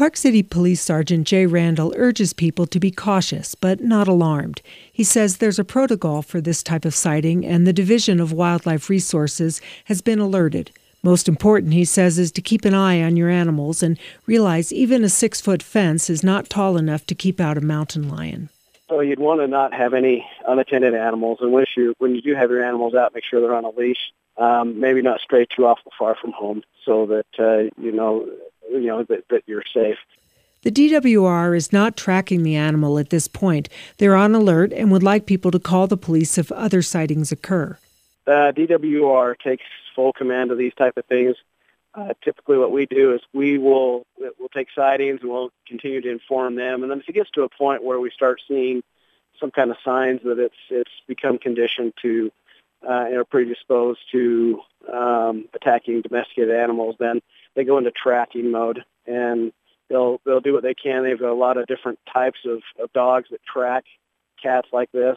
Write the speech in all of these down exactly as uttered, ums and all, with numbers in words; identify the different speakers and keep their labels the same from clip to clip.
Speaker 1: Park City Police Sergeant Jay Randall urges people to be cautious but not alarmed. He says there's a protocol for this type of sighting, and the Division of Wildlife Resources has been alerted. Most important, he says, is to keep an eye on your animals and realize even a six-foot fence is not tall enough to keep out a mountain lion.
Speaker 2: So you'd want to not have any unattended animals, and when you, when you do have your animals out, make sure they're on a leash. Um, maybe not stray too awful far from home, so that uh, you know you know that, that you're safe.
Speaker 1: The D W R is not tracking the animal at this point. They're on alert and would like people to call the police if other sightings occur.
Speaker 2: Uh, D W R takes full command of these type of things. Uh, typically, what we do is we will we'll take sightings and we'll continue to inform them, and then if it gets to a point where we start seeing some kind of signs that it's it's become conditioned to Uh, and are predisposed to um, attacking domesticated animals, then they go into tracking mode, and they'll they'll do what they can. They've got a lot of different types of, of dogs that track cats like this.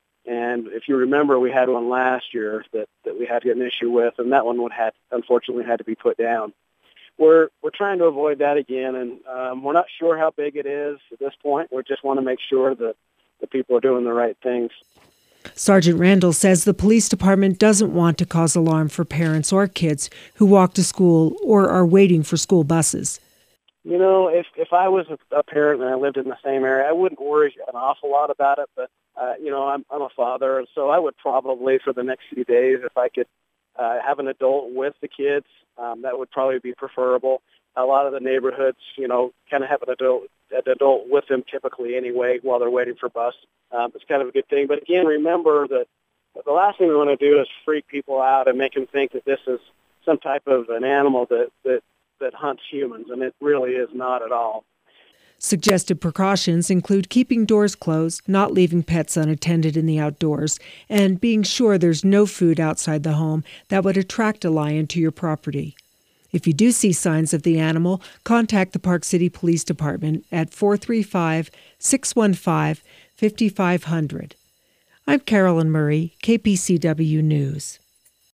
Speaker 2: And if you remember, we had one last year that, that we had an issue with, and that one would had unfortunately had to be put down. We're we're trying to avoid that again, and um, we're not sure how big it is at this point. We just want to make sure that the people are doing the right things.
Speaker 1: Sergeant Randall says the police department doesn't want to cause alarm for parents or kids who walk to school or are waiting for school buses.
Speaker 2: You know, if if I was a parent and I lived in the same area, I wouldn't worry an awful lot about it. But, uh, you know, I'm, I'm a father, and so I would probably, for the next few days, if I could uh, have an adult with the kids, um, that would probably be preferable. A lot of the neighborhoods, you know, kind of have an adult, an adult with them typically anyway while they're waiting for bus. Um, it's kind of a good thing. But again, remember that the last thing we want to do is freak people out and make them think that this is some type of an animal that, that, that hunts humans, and it really is not at all.
Speaker 1: Suggested precautions include keeping doors closed, not leaving pets unattended in the outdoors, and being sure there's no food outside the home that would attract a lion to your property. If you do see signs of the animal, contact the Park City Police Department at four three five, six one five, five five zero zero. I'm Carolyn Murray, K P C W News.